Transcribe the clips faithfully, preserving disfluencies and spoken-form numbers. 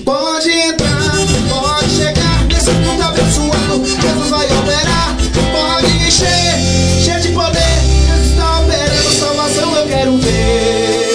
Pode entrar, pode chegar nesse mundo abençoado. Jesus vai operar, pode encher, cheio de poder. Jesus está operando salvação, eu quero ver.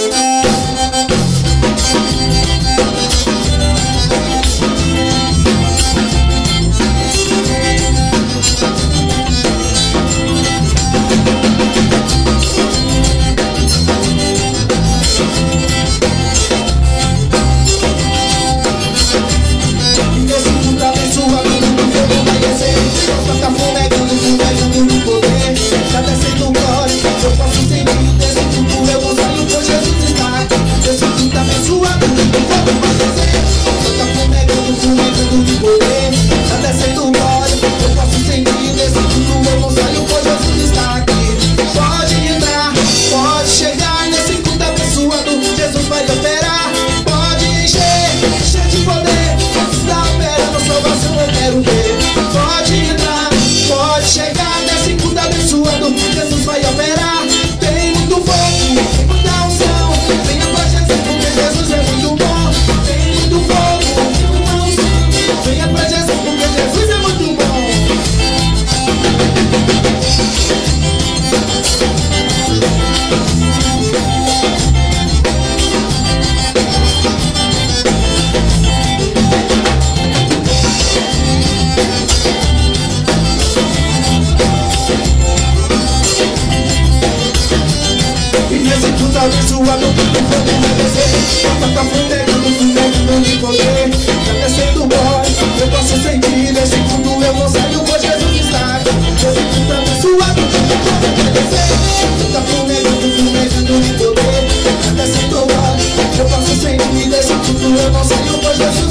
Abençoado, tudo fogo vai descer. Porta tá fumegando, fumegando de poder. Tá descendo o boy, eu posso sentir. Nesse mundo eu não saio, pois Jesus está aqui. Esse mundo abençoado, tudo fogo vai descer. Tá fumegando, fumegando de poder. Tá descendo o boy, eu posso sentir. Nesse mundo eu não saio, pois Jesus